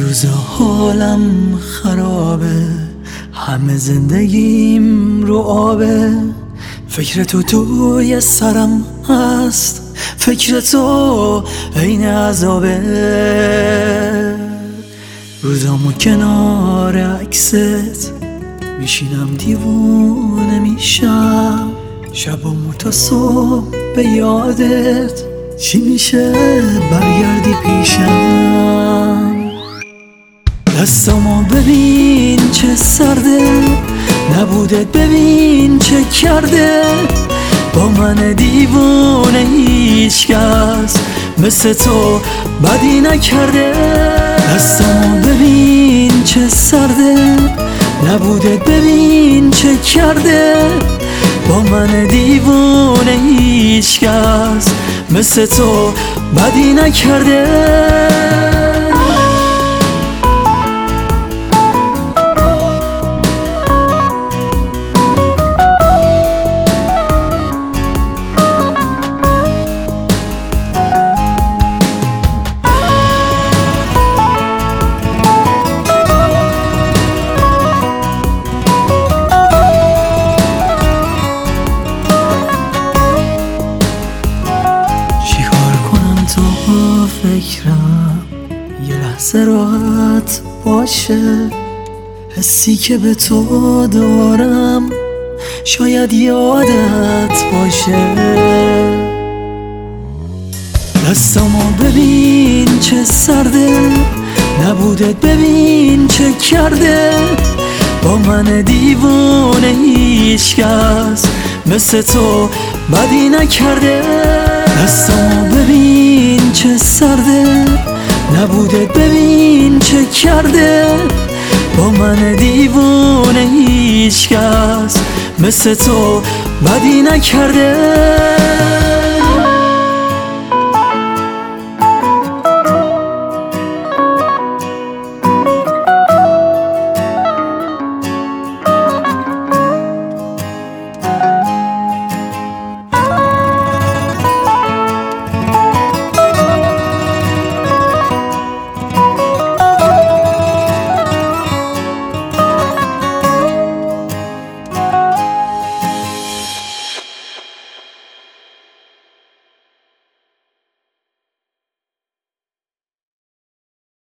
روزا حالم خرابه، همه زندگیم رو آبه. فکر تو توی سرم هست، فکر تو عین عذابه. روزامو کنار عکست میشینم دیوونه میشم، شبامو تا صبح به یادت چی میشه برگردی پیشم. دستامو ببین چه سرده، نبودت ببین چه کرده. با من دیوونه هیچکس مثل تو بدی نکرده. دستامو ببین چه سرده، نبودت ببین چه کرده. با من دیوونه هیچکس مثل تو بدی نکرده. فکرم یه لحظه راحت باشه، حسی که به تو دارم شاید یادت باشه. دستامو ببین چه سرده، نبودت ببین چه کرده. با من دیوونه هیچکس مثل تو بدی نکرده. دستامو ببین چه سرده، نبودت ببین چه کرده. با من دیوونه هیچکس مثل تو بدی نکرده.